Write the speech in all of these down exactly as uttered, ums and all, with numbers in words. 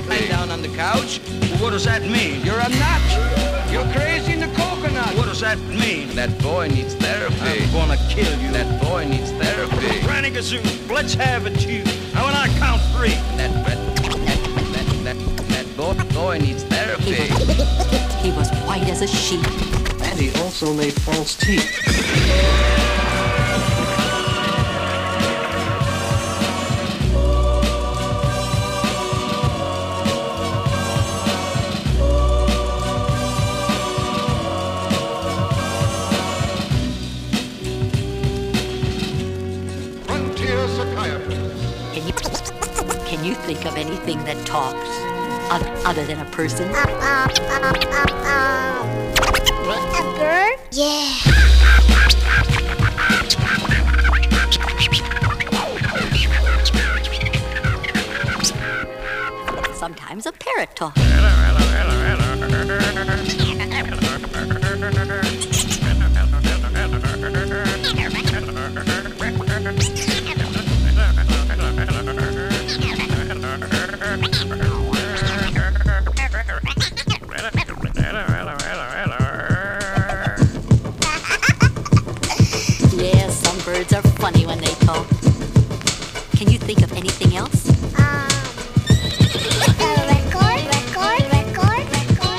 Lay down on the couch. Well, what does that mean? You're a nut. You're crazy in the coconut. What does that mean? That boy needs therapy. I'm gonna kill you. That boy needs therapy. Granny Gazoo, let's have it, you. Now when I count three. That that that that that, that boy, boy needs therapy. He was, he was white as a sheet. And he also made false teeth. Can you, can you think of anything that talks other, other than a person? A bird? Yeah. Sometimes a parrot talks. Yeah, some birds are funny when they talk. Can you think of anything else? Um, a record, record, record, record.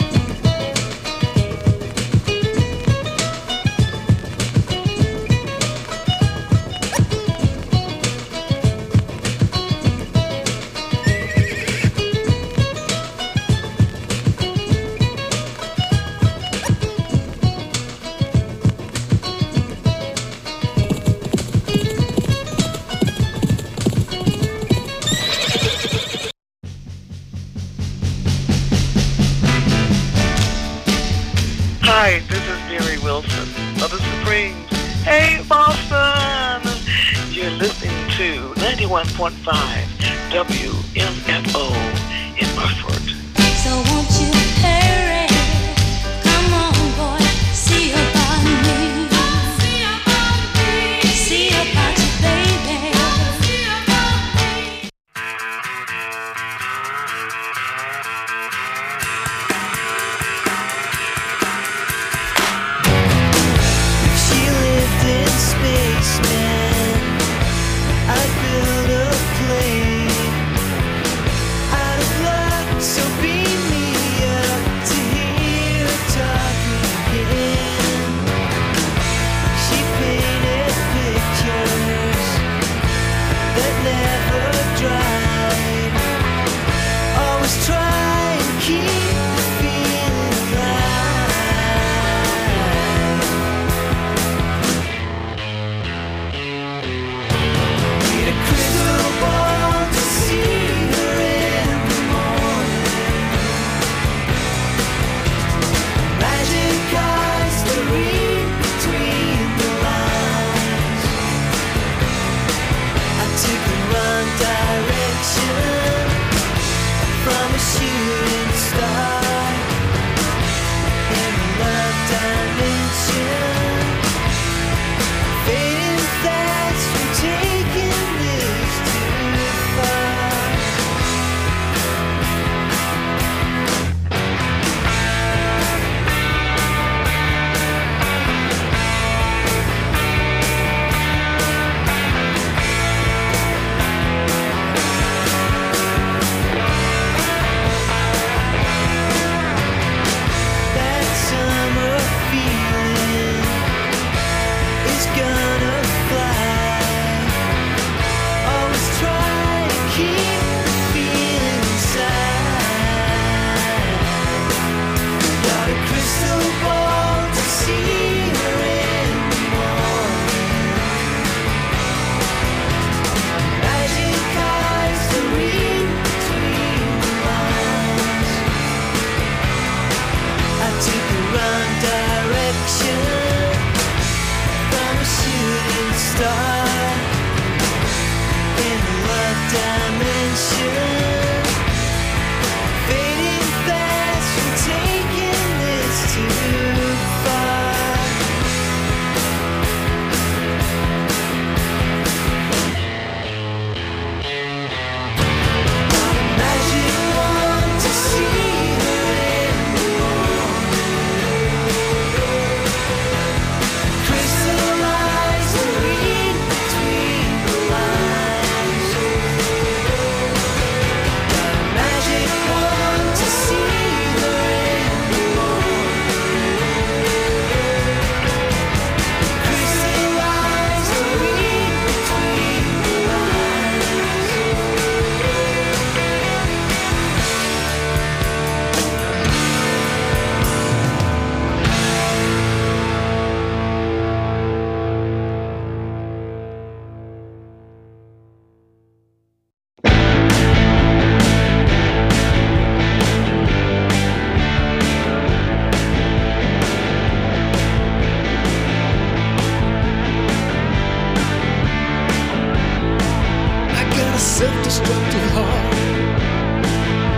Hi, this is Mary Wilson of the Supremes. Hey, Boston! You're listening to ninety-one point five W M F O in Burford. So won't you hurry? Come on, boy, see about me. See about me. See about you, baby. See about me. She lived in space, man. I'd build a plane out of luck, so beam me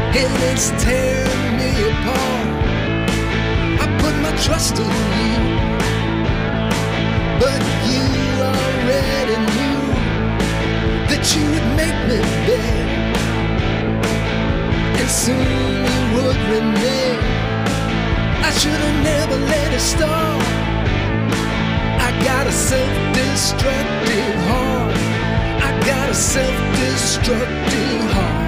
and it's tearing me apart. I put my trust in you, but you already knew that you would make me beg, and soon you would renege. I should have never let it start. I got a self-destructive heart. I got a self-destructive heart.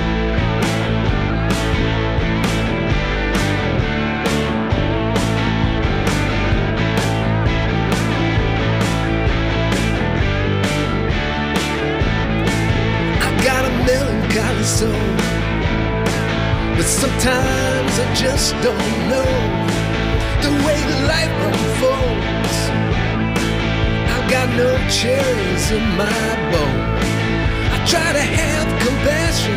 I got a melancholy soul, but sometimes I just don't know the way that life unfolds. I've got no cherries in my bowl. I try to have compassion,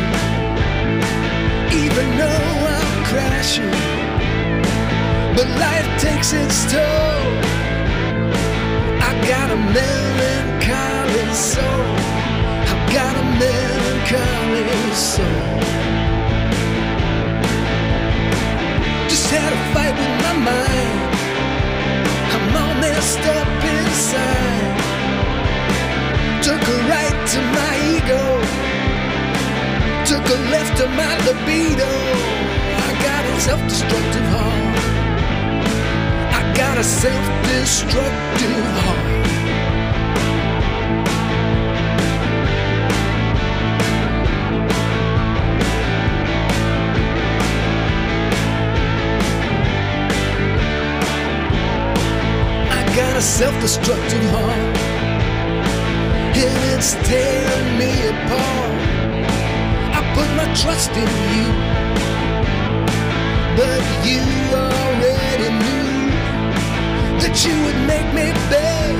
even though I'm crashing, but life takes its toll. I got a melancholy soul. I've got a melancholy soul. Just had a fight with my mind. I'm all messed up inside. Took a right to my ego, took a left to my libido. I got a self-destructive heart. I got a self-destructive heart. Got a self-destructive heart, and it's tearing me apart. I put my trust in you, but you already knew that you would make me beg,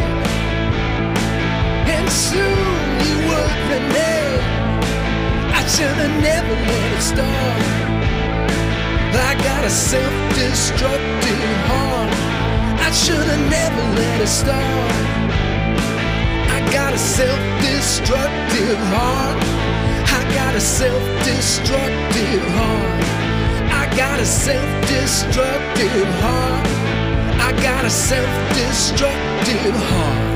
and soon you would renege. I should have never let it start. I got a self-destructive heart. I should have never let it start. I got a self-destructive heart. I got a self-destructive heart. I got a self-destructive heart. I got a self-destructive heart.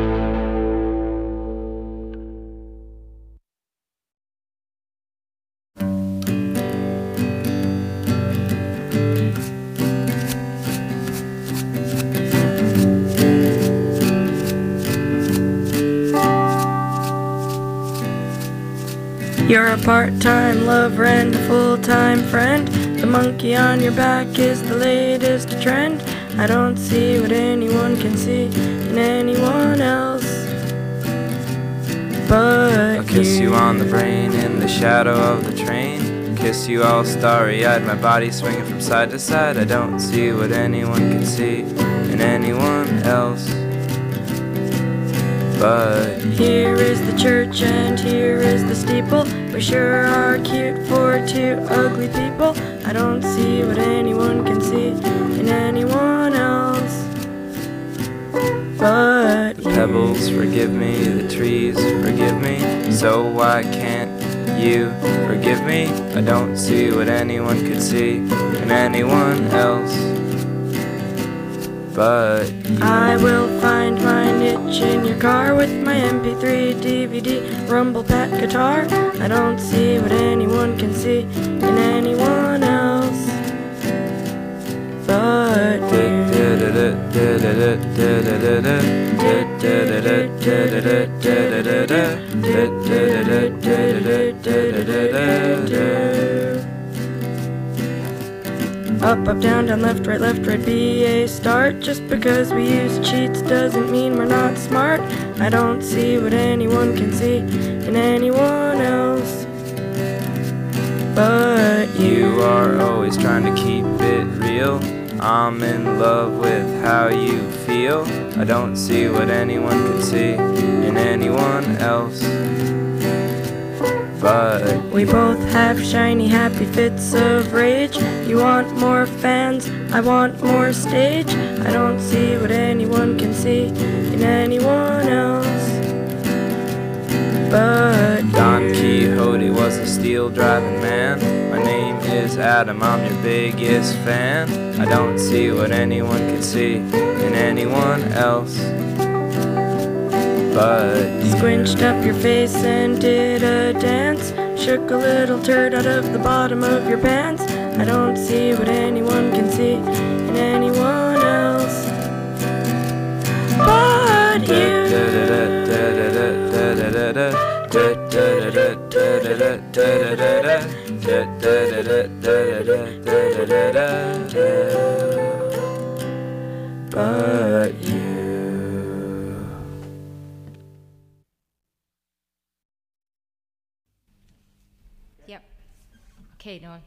You're a part-time lover and a full-time friend. The monkey on your back is the latest trend. I don't see what anyone can see in anyone else but I'll kiss you. you on the brain in the shadow of the train. Kiss you all starry-eyed, my body swinging from side to side. I don't see what anyone can see in anyone else but here is the church and here is the steeple. We sure are cute for two ugly people. I don't see what anyone can see in anyone else but the pebbles forgive me, the trees forgive me. So why can't you forgive me? I don't see what anyone could see in anyone else but you. I will find my niche in your car with my M P three, D V D, rumble pack guitar. I don't see what anyone can see in anyone else but you. Up, up, down, down, left, right, left, right, B A start. Just because we use cheats doesn't mean we're not smart. I don't see what anyone can see in anyone else but you. You are always trying to keep it real. I'm in love with how you feel. I don't see what anyone can see in anyone else but we both have shiny, happy fits of rage. You want more fans, I want more stage. I don't see what anyone can see in anyone else but Don Quixote was a steel driving man. My name is Adam, I'm your biggest fan. I don't see what anyone can see in anyone else but you. Squinched up your face and did a dance. Shook a little turd out of the bottom of your pants. I don't see what anyone can see in anyone else but you. But you. Yep. Okay, Noah.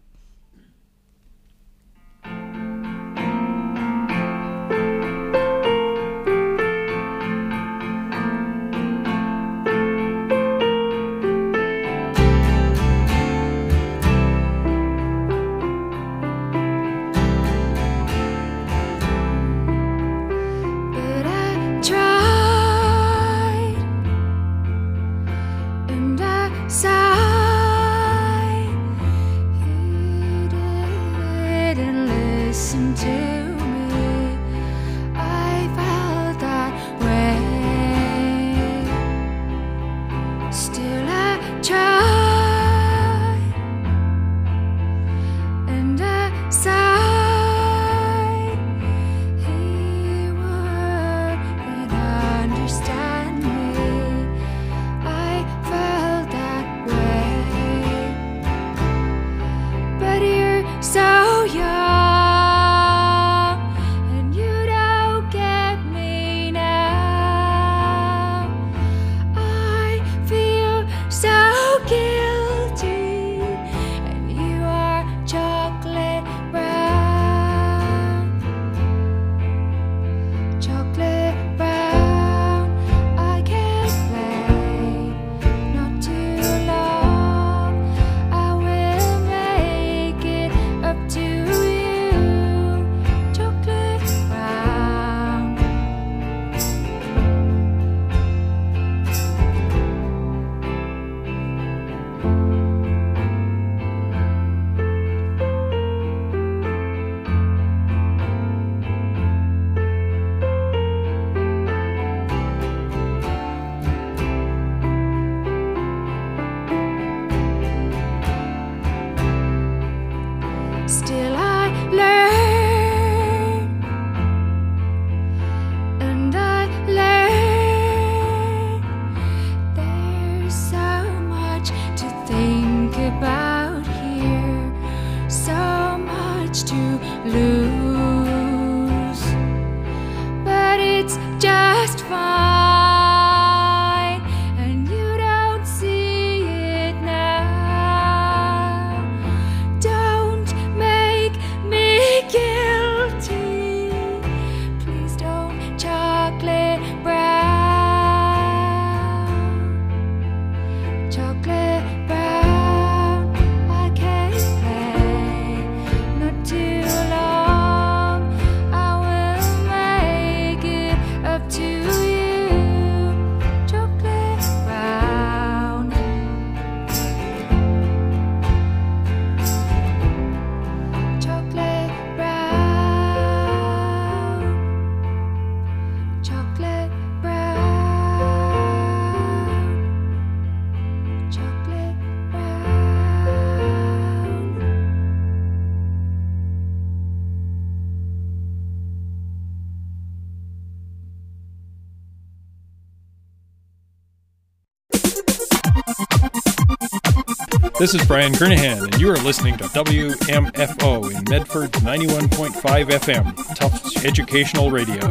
This is Brian Kernahan, and you are listening to W M F O in Medford ninety-one point five F M, Tufts Educational Radio.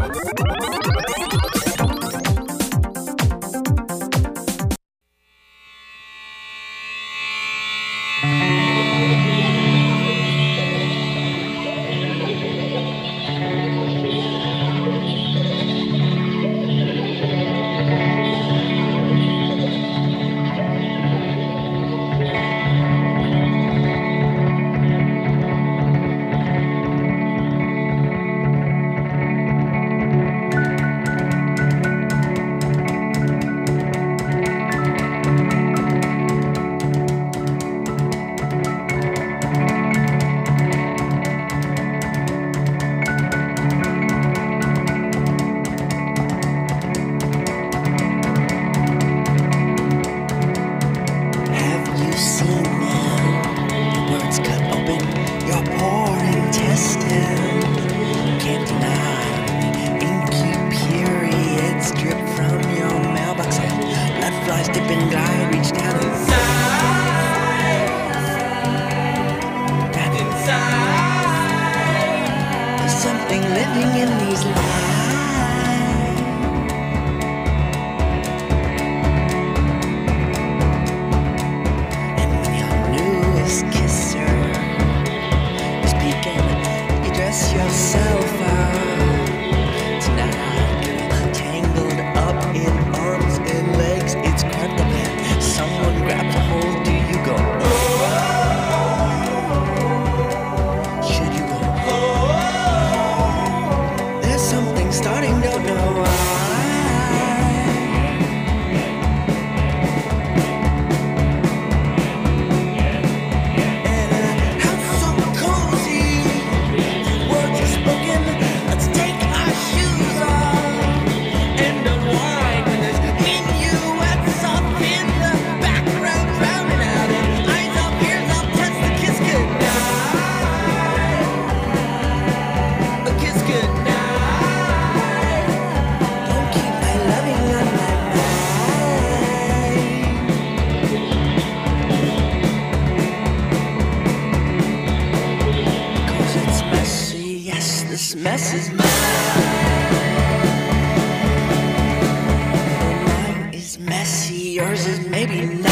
mess is mine. Mine is messy, yours is maybe not.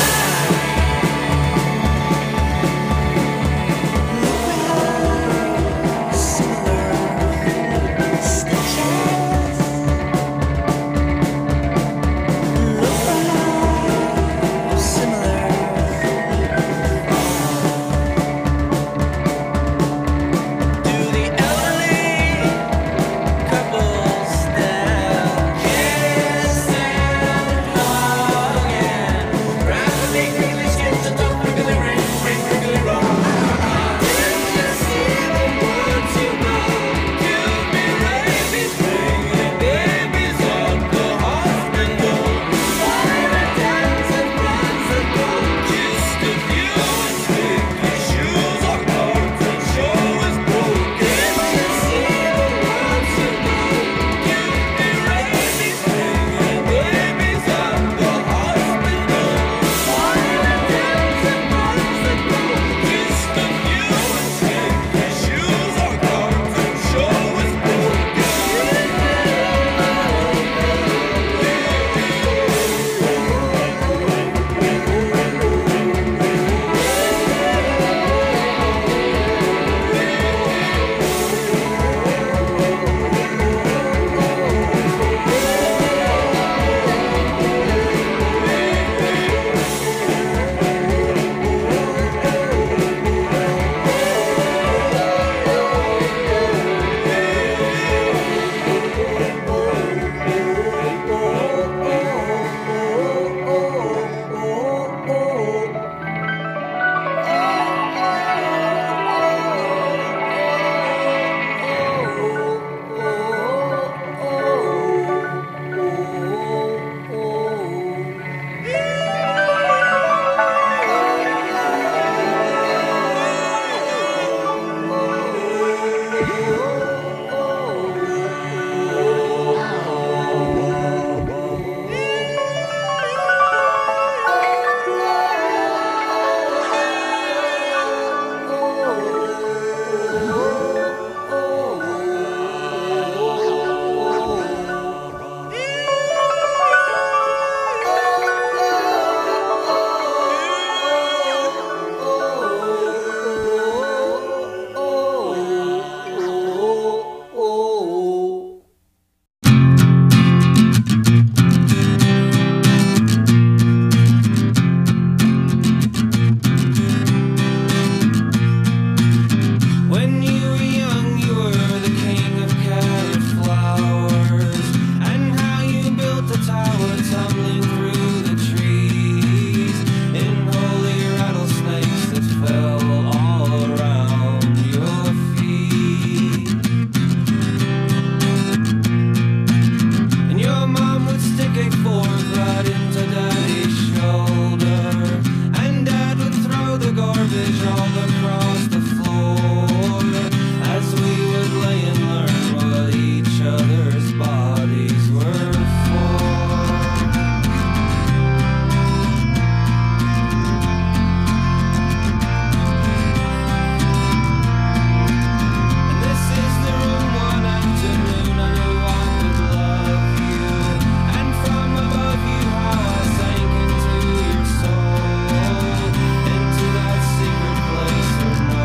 Into that secret place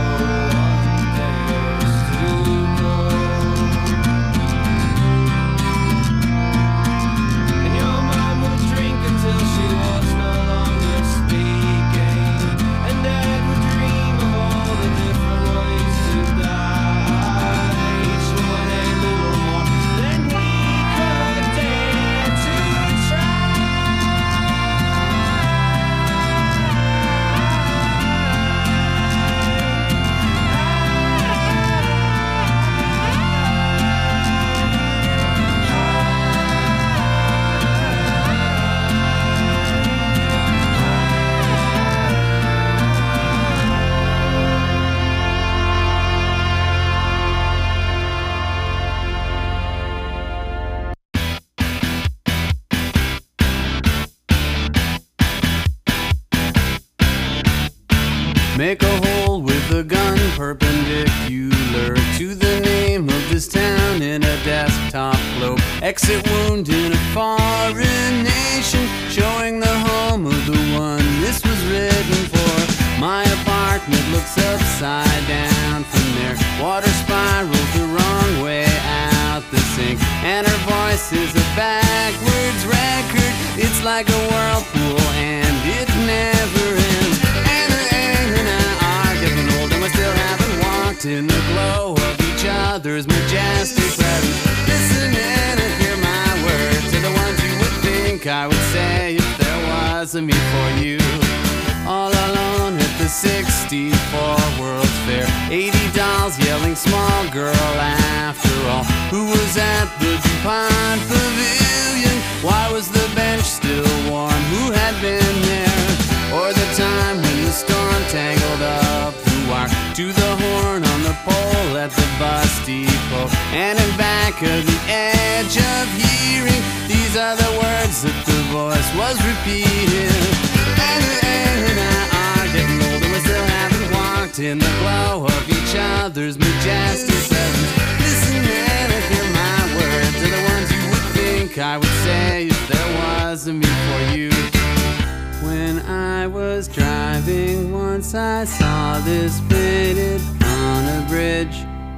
Make a hole with a gun perpendicular to the name of this town in a desktop globe. Exit wound in a foreign nation, showing the home of the one this was written for. My apartment looks upside down from there. Water spirals the wrong way out the sink, and her voice is a backwards record. It's like a whirlpool and it never ends. And, and, and I are getting old and we still haven't walked in the glow of each other's majestic presence. Listen in and hear my words to the ones you would think I would say if there was a me for you. All alone at the sixty-four World's Fair, eighty dolls yelling small girl after all. Who was at the DuPont Pavilion? Why was the bench still warm? Who had been there? Or the time when the storm tangled up the wire to the horn on the pole at the bus depot. And in back of the edge of hearing, these are the words that the voice was repeating. And, and I are getting old and we still haven't walked in the glow of each other's majestic presence. Listen and hear my words are the ones you would think I would say if there was a me for you. When I was driving once I saw this painted on a bridge.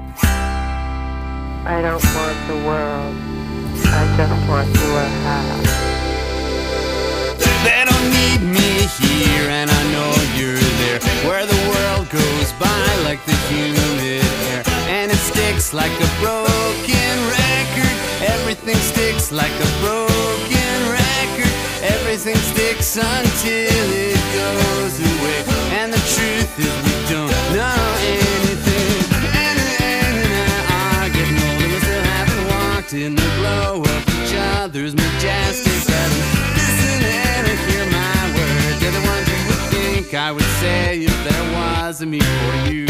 I don't want the world, I just want you a house. They don't need me here and I know you're there, where the world goes by like the humid air, and it sticks like a broken record. Everything sticks like a broken record. Everything sticks until it goes away. And the truth is we don't know anything. And, and, and I are getting old and we still haven't walked in the glow of each other's majestic presence. Listen and hear my words, they're the ones you would think I would say if there was a me for you.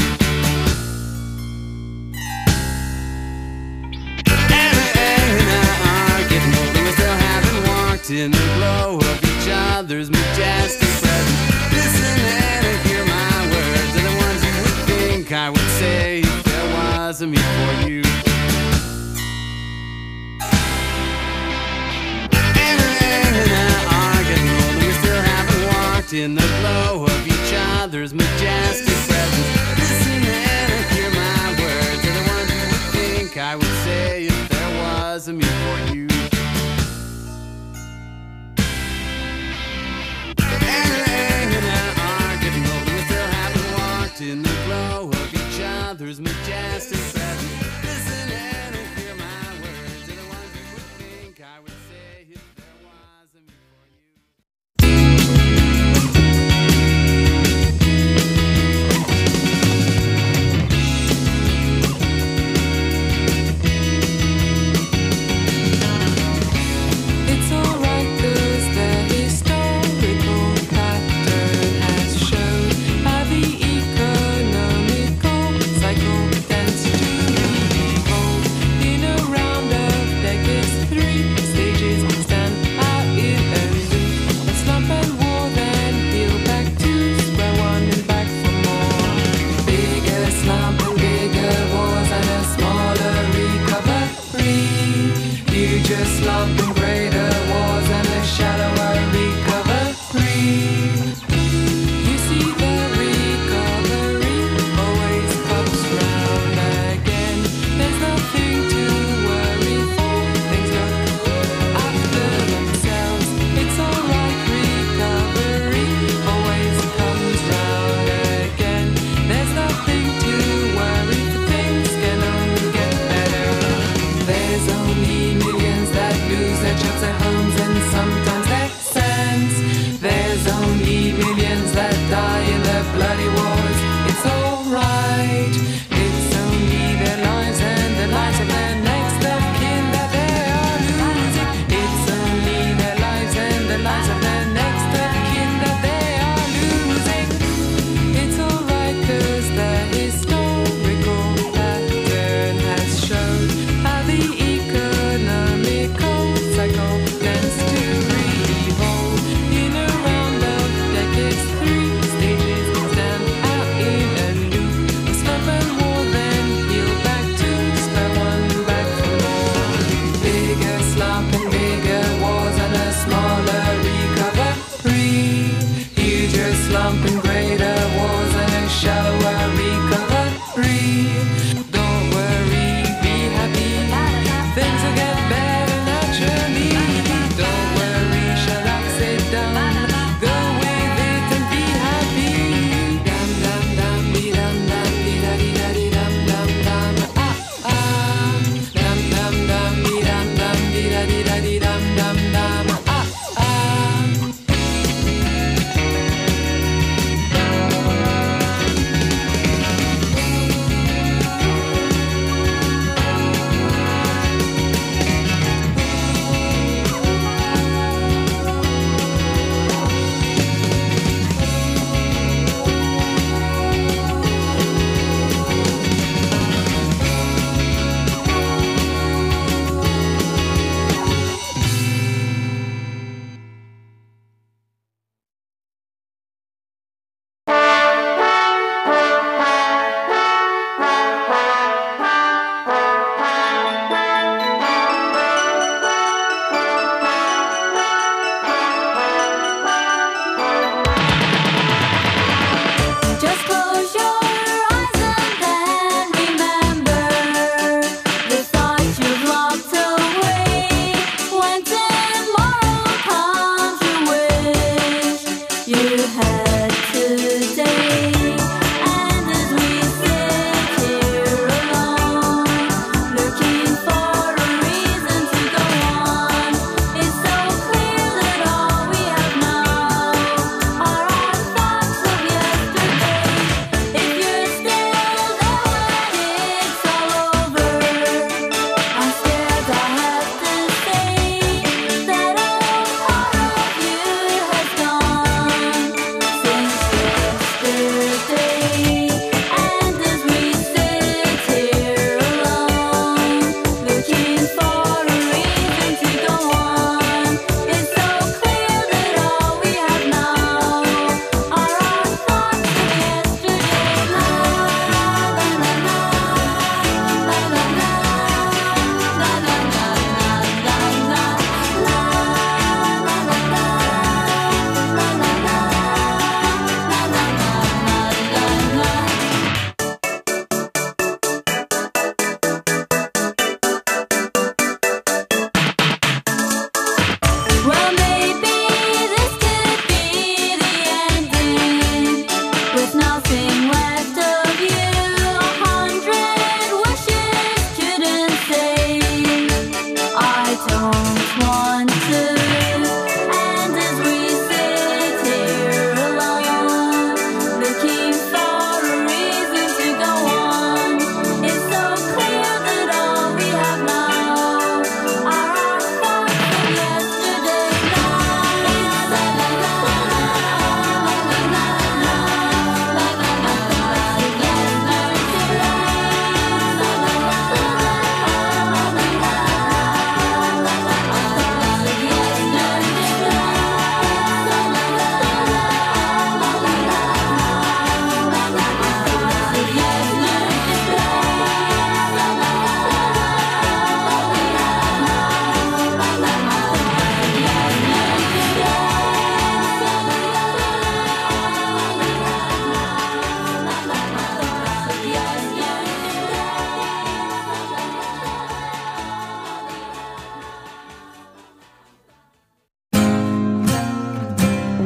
And, and I are getting old and we still haven't walked in the glow of each other's majestic presence. Listen and hear my words, they're the ones you would think I would say if there was a me for you. And, and I are getting old and we still haven't walked in the glow of each other's majestic presence. Listen and hear my words, they're the ones you would think I would say if there was a me for you. In the glow of each other's majestic presence. Listen and hear my words, they're the ones you would think I would say if there was a me for you. It's alright 'cause the historical pattern has shown how the economical cycle tends to evolve. In a round of decades, three stages stand out in a loop. A slump and war, then heal back to square one and back for more. Bigger slump and bigger wars and a smaller recovery. Huger slump and greater wars and a shallower recovery. You see the recovery always comes round again. There's nothing to worry for, things look after themselves. It's alright, recovery always comes round again. There's nothing to worry for, things can only get better. There's only millions that lose their jobs, their homes and sometimes their sense. There's only millions that die in the bloody wars. It's alright. It's only their lives and the lives of their next of kin that they are losing. It's only their lives and the lives of their next of kin that they are losing. It's alright 'cause the historical pattern has shown how the economical cycle tends to revolve. In a round of decades, three stages stand out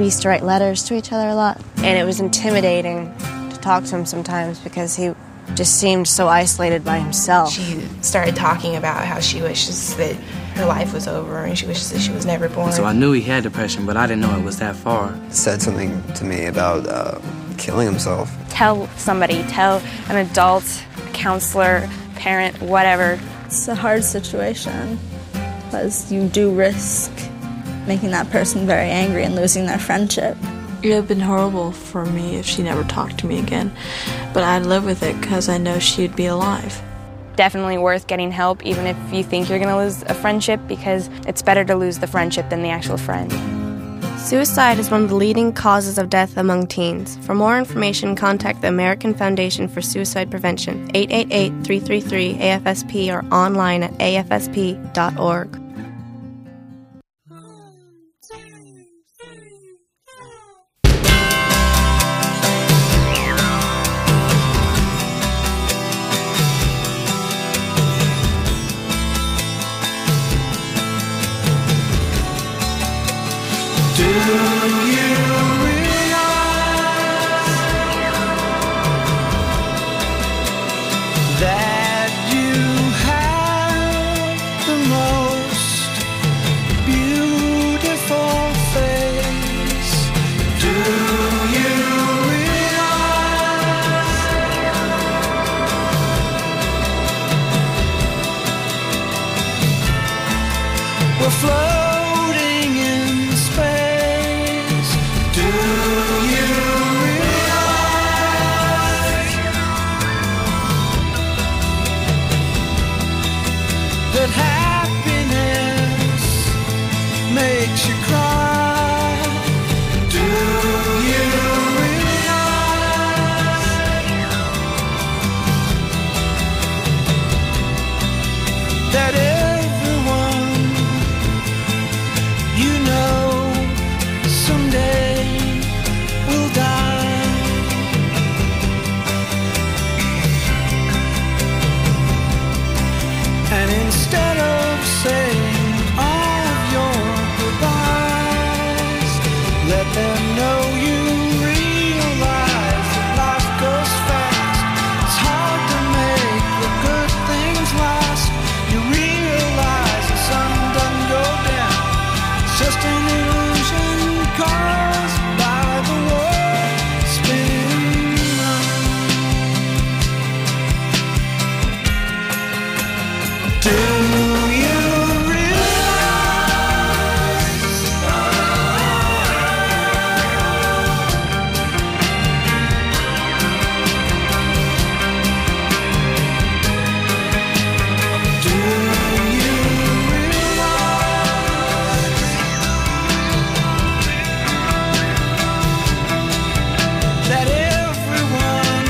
used to write letters to each other a lot. And it was intimidating to talk to him sometimes because he just seemed so isolated by himself. She started talking about how she wishes that her life was over and she wishes that she was never born. So I knew he had depression, but I didn't know it was that far. Said something to me about uh, killing himself. Tell somebody, tell an adult, a counselor, parent, whatever. It's a hard situation because you do risk making that person very angry and losing their friendship. It would have been horrible for me if she never talked to me again, but I'd live with it because I know she'd be alive. Definitely worth getting help, even if you think you're going to lose a friendship, because it's better to lose the friendship than the actual friend. Suicide is one of the leading causes of death among teens. For more information, contact the American Foundation for Suicide Prevention, eight eight eight, three three three, A F S P, or online at A F S P dot org. Do you realize that you have the most beautiful face? Do you realize we're floating in space? Do you realize that happiness makes you cry? Do you realize that everyone you know someday will die? And instead of saying all of your goodbyes, let them know you realize that life goes fast. It's hard to make the good things last. You realize the sun doesn't go down. It's just an illusion caused by the world spinning round. Do you that everyone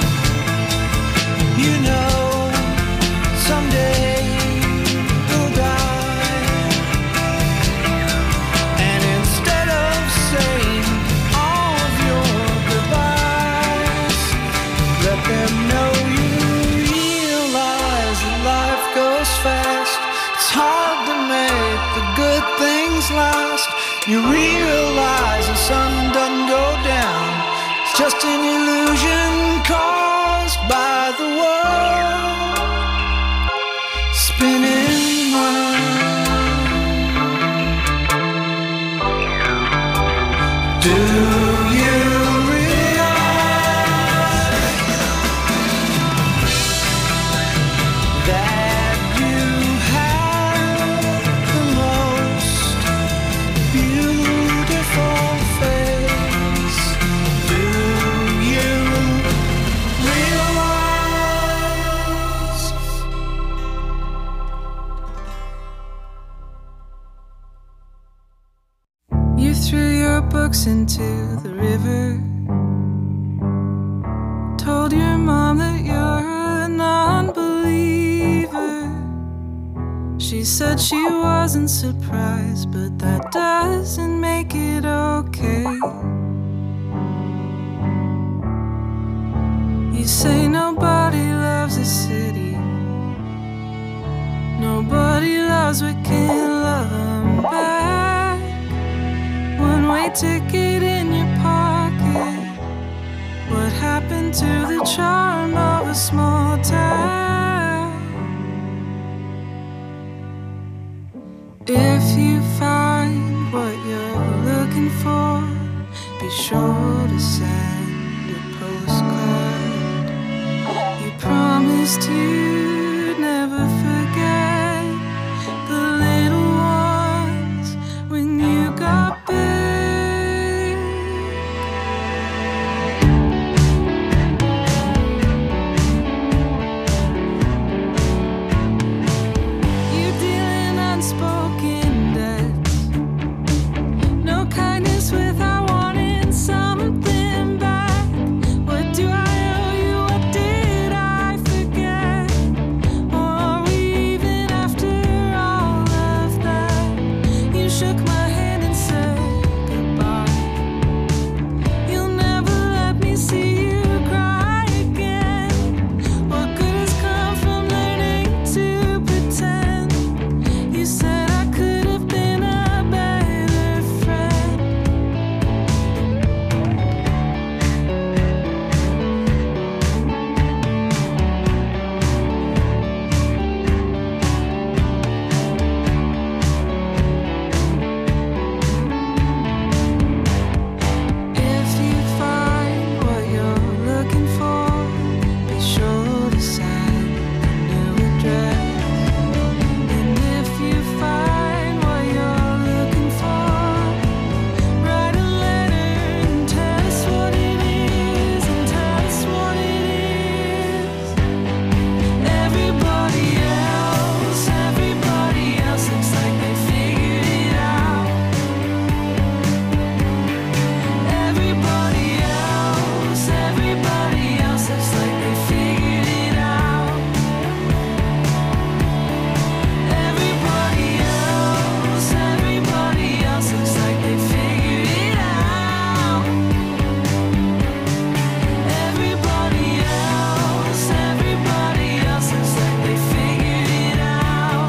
you know someday will die? And instead of saying all of your goodbyes, let them know you realize that life goes fast. It's hard to make the good things last. You realize the sun doesn't go down. It's just an illusion caused by the world spinning round. Do you realize that you have the most beautiful face? Do you realize? You threw your books into the river, told your mom that you're a non-believer. She said she wasn't surprised, but that doesn't make it okay. You say nobody loves a city, nobody loves what can love 'em back. When one-way ticket in your pocket. What happened to the charm of a small town? If you find what you're looking for, be sure to send a postcard. You promised you'd never forget the little ones when you got big. You're dealing unspoken debts, no kindness without wanting something back. What do I owe you? What did I forget? Or are we even after all of that? You shook my hand and said goodbye. You'll never let me see you cry again. What good has come from learning to pretend? You said I could have been a better friend. If you find what you're looking for, be sure to send a new address. And if you find what you're looking for, write a letter and tell us what it is, and tell us what it is. Everybody else, everybody else looks like they figured it out. Everybody else, everybody else looks like they figured it out. Everybody else, everybody else looks like they figured it out. Everybody else, everybody else looks like they figured it out.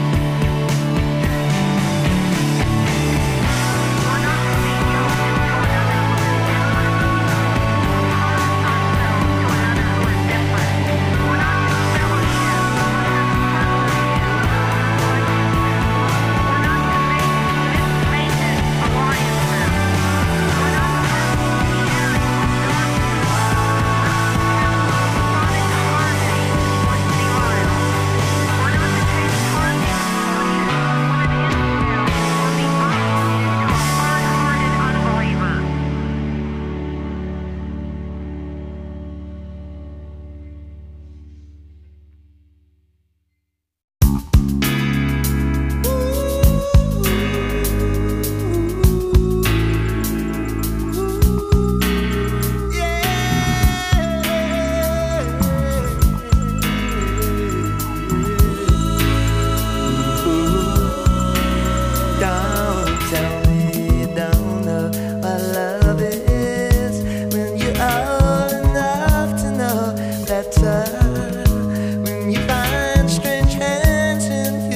Don't tell me you don't know what love is when you're old enough to know better. When you find strange hands in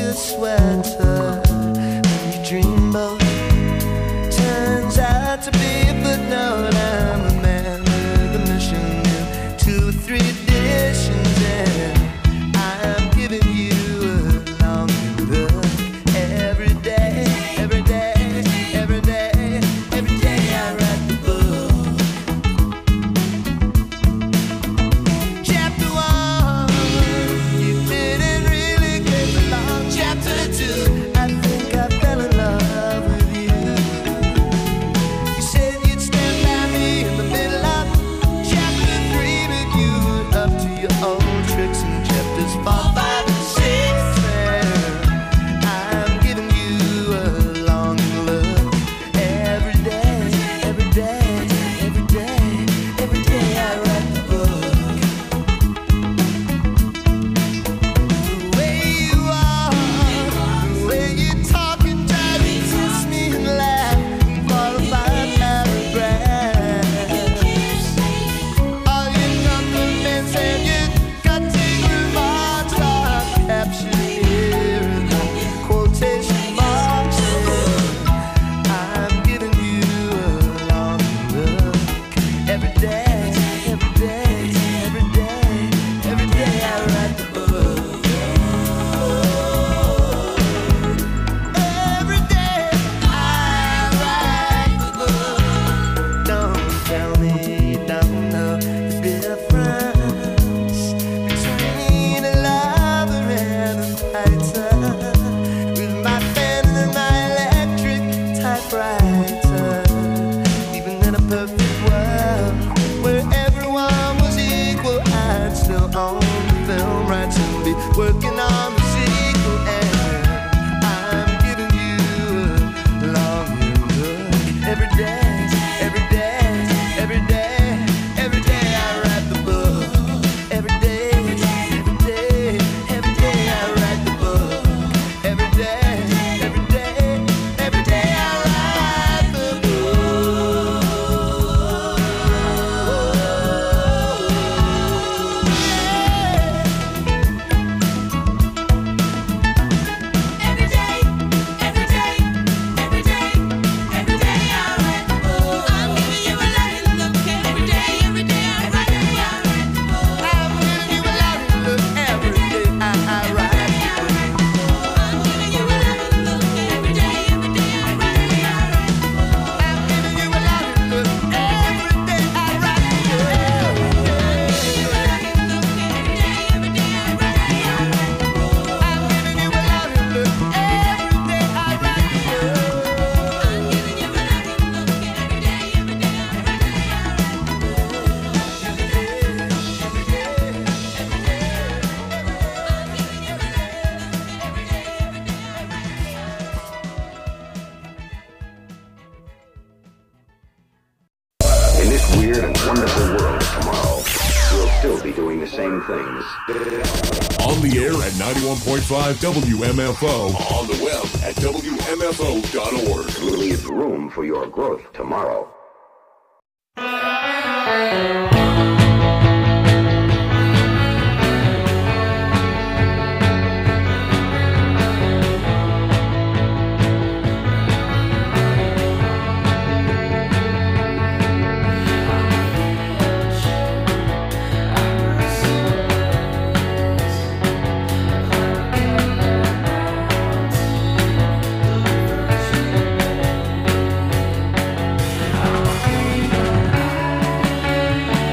the same things. On the air at ninety-one point five W M F O. On the web at W M F O dot org. Leave room for your growth tomorrow. Thank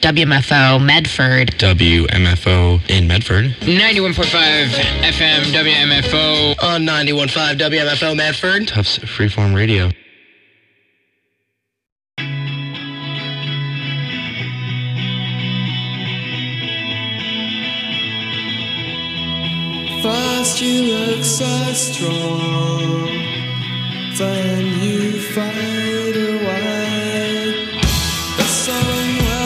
W M F O Medford. W M F O in Medford. ninety-one point five F M W M F O on ninety-one point five W M F O Medford. Tufts Freeform Radio. First you look so strong, then you fail.